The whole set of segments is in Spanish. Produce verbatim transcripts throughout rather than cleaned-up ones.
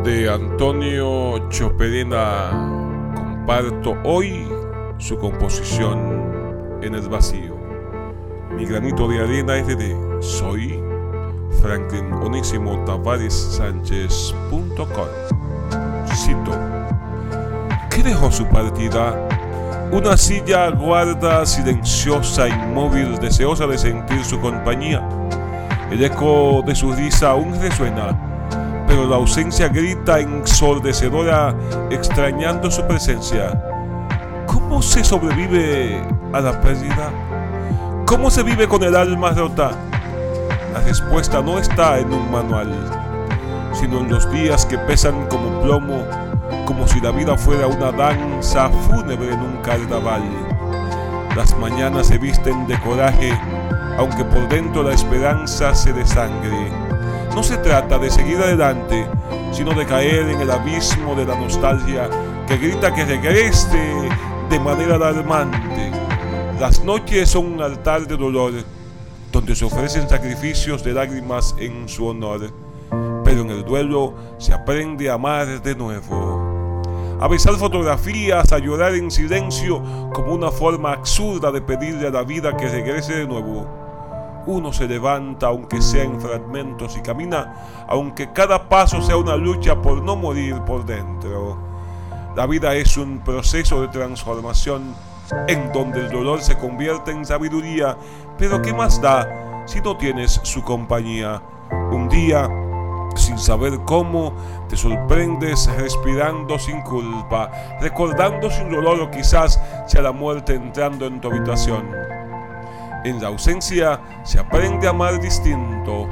De Antonio Choperena comparto hoy su composición En el vacío. Mi granito de arena es de soy Franklin Onésimo Tavares Sánchez punto com. Cito: ¿qué dejó su partida? Una silla guarda silenciosa, inmóvil, deseosa de sentir su compañía. El eco de su risa aún resuena, pero la ausencia grita ensordecedora, extrañando su presencia. ¿Cómo se sobrevive a la pérdida? ¿Cómo se vive con el alma rota? La respuesta no está en un manual, sino en los días que pesan como plomo, como si la vida fuera una danza fúnebre en un carnaval. Las mañanas se visten de coraje, aunque por dentro la esperanza se desangre. No se trata de seguir adelante, sino de caer en el abismo de la nostalgia que grita que regrese de manera alarmante. Las noches son un altar de dolor, donde se ofrecen sacrificios de lágrimas en su honor. Pero en el duelo se aprende a amar de nuevo, a besar fotografías, a llorar en silencio como una forma absurda de pedirle a la vida que regrese de nuevo. Uno se levanta aunque sea en fragmentos y camina aunque cada paso sea una lucha por no morir por dentro. La vida es un proceso de transformación en donde el dolor se convierte en sabiduría, pero ¿qué más da si no tienes su compañía? Un día, sin saber cómo, te sorprendes respirando sin culpa, recordando sin dolor o quizás sea la muerte entrando en tu habitación. En la ausencia se aprende a amar distinto,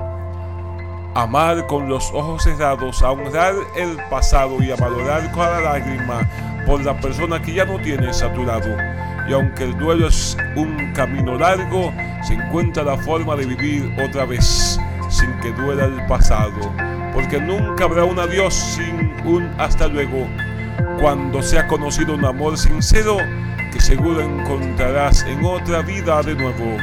amar con los ojos cerrados, a honrar el pasado y a valorar cada lágrima por la persona que ya no tienes a tu lado. Y aunque el duelo es un camino largo, se encuentra la forma de vivir otra vez, sin que duela el pasado, porque nunca habrá un adiós sin un hasta luego. Cuando se ha conocido un amor sincero, que seguro encontrarás en otra vida de nuevo.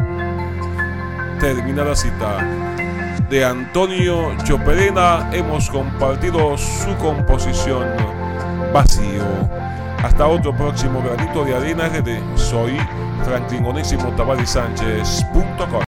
Termina la cita. De Antonio Choperena hemos compartido su composición Vacío. Hasta otro próximo granito de arena R D. Soy Franklin Onésimo Tavares Sánchez punto com.